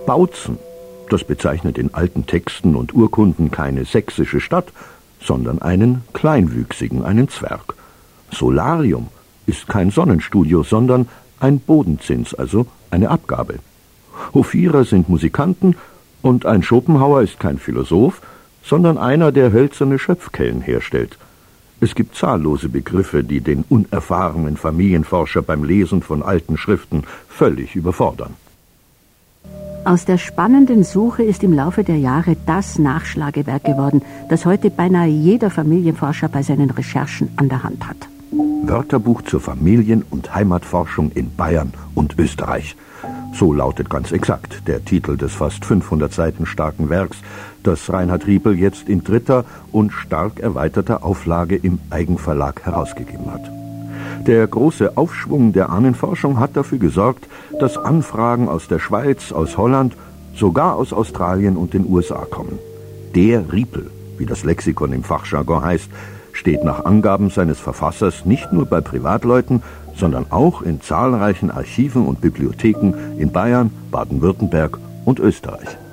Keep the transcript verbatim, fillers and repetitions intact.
Bautzen, das bezeichnet in alten Texten und Urkunden keine sächsische Stadt, sondern einen Kleinwüchsigen, einen Zwerg. Solarium ist kein Sonnenstudio, sondern ein Bodenzins, also eine Abgabe. Hofierer sind Musikanten und ein Schopenhauer ist kein Philosoph, sondern einer, der hölzerne Schöpfkellen herstellt. Es gibt zahllose Begriffe, die den unerfahrenen Familienforscher beim Lesen von alten Schriften völlig überfordern. Aus der spannenden Suche ist im Laufe der Jahre das Nachschlagewerk geworden, das heute beinahe jeder Familienforscher bei seinen Recherchen an der Hand hat. Wörterbuch zur Familien- und Heimatforschung in Bayern und Österreich. So lautet ganz exakt der Titel des fast fünfhundert Seiten starken Werks, das Reinhard Riepel jetzt in dritter und stark erweiterter Auflage im Eigenverlag herausgegeben hat. Der große Aufschwung der Ahnenforschung hat dafür gesorgt, dass Anfragen aus der Schweiz, aus Holland, sogar aus Australien und den U S A kommen. Der Riepel, wie das Lexikon im Fachjargon heißt, steht nach Angaben seines Verfassers nicht nur bei Privatleuten, sondern auch in zahlreichen Archiven und Bibliotheken in Bayern, Baden-Württemberg und Österreich.